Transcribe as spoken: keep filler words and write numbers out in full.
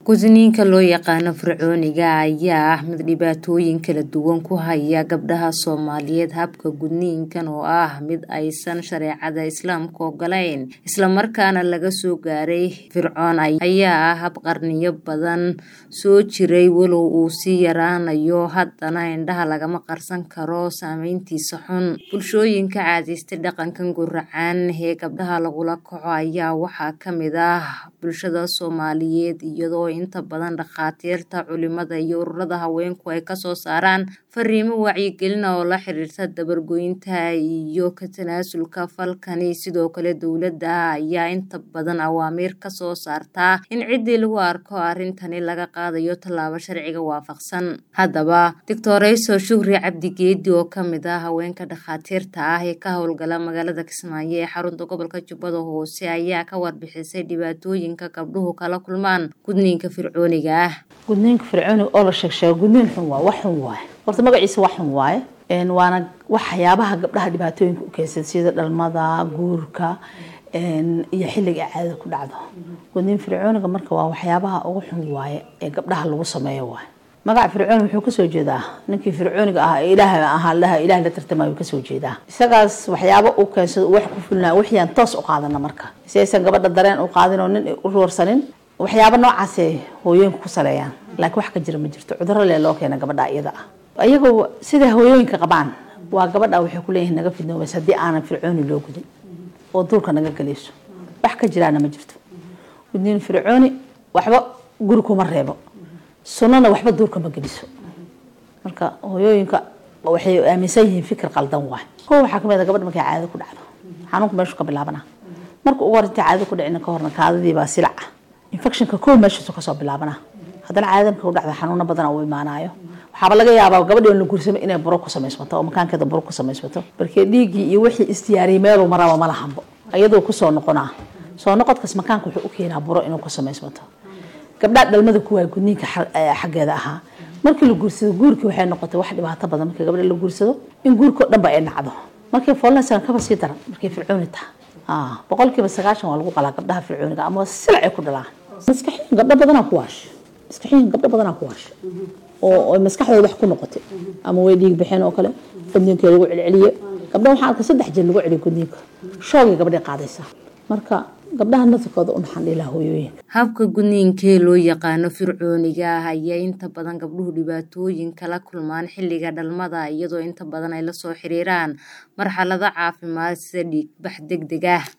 Gudniinka loo yaqaano fircooniga ayaa ah mid dhibaatooyin kala duwan ku haya gabdhaha Soomaaliyeed. Habka gudniinkan oo ah mid aysan shareecada Islaamka ogolayn isla markaana laga soo gaaray Fircoon ayaa ah hab qarniyo badan soo jiray walow uu sii yaraanayo haddana indhaha lagama qarsan karo saameyntiisa xun. Bulshooyinka caadaysta dhaqankan gurracan ee gabdhaha lagula kaco ayaa waxaa ka mid ah bulshada Soomaaliyeed iyadoo inta badan dhakhaatiirta, culimada iyo ururada haweenku ay ka soo saaraan fariimo wacyigelin oo la xiriirta dabar-goynta iyo ka tanaasulka falkani. Sidoo kale dowladda ayaa inta badan awaamiir ka soo saarta in ciddii lagu arko arrintani laga qaadayo tallaabo sharciga waafaqsan. Haddaba Doctorayso Shukri Cabdi Geedi oo ka mid ah haweenka dhakhaatiirta ah ee ka howlgala magaalada Kismaayo ee xarunta gobolka Jubbada Hoose ayaa ka warbixisay dhibaatooyinka gabdhuhu kala kulmaan gudniinka fircooniga ah. gudniinka fircooniga oo la sheegsheego gudniin xun waa wax xun waay horta magaciisa wax xun waay een waana waxyaabaha gabdhaha dhibaatooyinka u keensada sida dhalmada, guurka een iyo xilliga caadada ku dhacdo. gudniin fircooniga marka waa waxyaabaha ugu xun waay ee gabdhaha lagu sameeyo waay. magaca fircoon wuxuu ka soo jeedaa ninkii fircooniga ah ee ilaahay ahaa laha ilaahay la tartamayo ka soo jeedaa. isagaas waxyaabo uu keensado wax ku fulnaa waxyaan toos u qaadana marka saysan gabadha dareen u qaadin oo nin u roorsanin waxyaabo noocaas ah hooyooyinka ku saleeyaan laakiin wax ka jira ma jirto cudurro leh loo keenay gabadha iyada ah. ayagoo sida hooyooyinka qabaan waa gabadha waxay ku leeyihiin naga fidnoobays haddii aanan fircooni loo gudin oo duurka naga galayso wax ka jiraana ma jirto. gudniin fircooni waxba guri kuma reebo sunnana waxba duurka ma geliso. marka hooyooyinka waxay aaminsan yihiin fikir qaldan waay. koo waxaa kamid ah gabadha markay caadada ku dhacdo xanuunku meeshu ka bilaabana marka ugu horreynta caadada ku dhicina ka horna kaadadii baa silac infectionka koo meeshiisu ka soo bilaabana haddana caadada markay u dhacdo xanuuno badan oo imaanayo waxaaba laga yaabaa gabadhii la guursamay inay buro ku samaysmato oo makaankeeda buro ku samaysmato markii dhiigii iyo wixii istiyaariyay meel uu maraba ma lahanbo iyadoo ku soo noqonaa soo noqodkaas makaanka wuxuu u keenaa buro inuu ku samaysmato. gabdhaha dhalmada ku waay gudniinka xaggeeda ahaa markii la guursado guurkii waxay noqotay wax dhibaato badan markii gabadha la guursado in guurka dhan ba ay dhacdo markii foolnaysan ka basii daran markii fircooni tahay ah boqolkiiba sagaashan waa lagu qalaa gabdhaha fircooniga ama silac ay ku dhalaan. maskaxiin gabdho badan ku waash maskaxiin gabdho badan ku waash oo oo maskaxdooda wax ku noqotay ama way dhiig bixin oo kale gudniinka lagu celceliyo gabdho waxaan arkay saddex jeer lagu celiyo gudniinka shoogay gabadha qaadaysa marka gabdhaha nafkooda u maxan ilaa hooyooyin. habka gudniinka loo yaqaano fircooniga ah ayaa inta badan gabdhuhu dhibaatooyin kala kulmaan xilliga dhalmada iyadoo inta badan ay la soo xiriiraan marxalado caafimaad sida dhiig bax degdeg ah.